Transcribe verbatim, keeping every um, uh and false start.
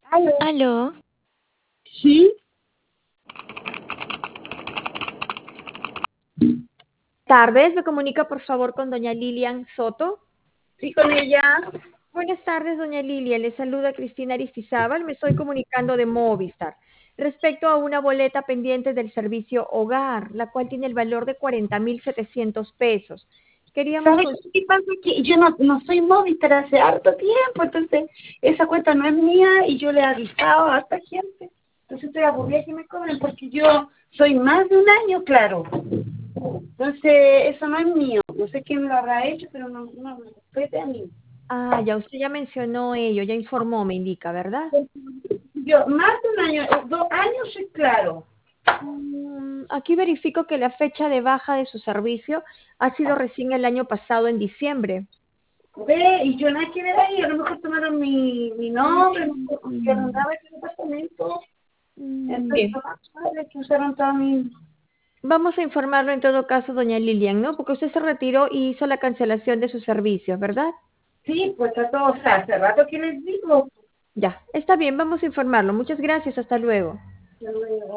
Aló. Aló, Sí, tardes, me comunica por favor con doña Lilian Soto. sí, con ella. Buenas tardes, doña Lilian, le saluda Cristina Aristizábal, me estoy comunicando de Movistar respecto a una boleta pendiente del servicio Hogar, la cual tiene el valor de cuarenta mil setecientos pesos. Queríamos ¿Sabes con... qué pasa? Que yo no, no soy Movistar hace harto tiempo, entonces esa cuenta no es mía y yo le he avisado a harta gente. Entonces estoy aburrida que me cobren porque yo soy más de un año, claro. Entonces eso no es mío. No sé quién lo habrá hecho, pero no, no me compete a mí. Ah, ya usted ya mencionó ello, ya informó, me indica, ¿verdad? Yo más de un año, eh, dos años, sí, claro. Mm, Aquí verifico que la fecha de baja de su servicio ha sido recién el año pasado en diciembre. Ve, y yo nada que ver ahí, a lo mejor tomaron mi, mi nombre, no sé, porque yo no Mm, andaba en ese departamento. mm, Entonces, Bien, padre, que usaron toda mi... vamos a informarlo en todo caso, doña Lilian, ¿no? Porque usted se retiró y hizo la cancelación de sus servicios, ¿verdad? Sí, pues está todo, o sea, hace rato que les digo. Ya, está bien, vamos a informarlo. Muchas gracias, hasta luego. Yo no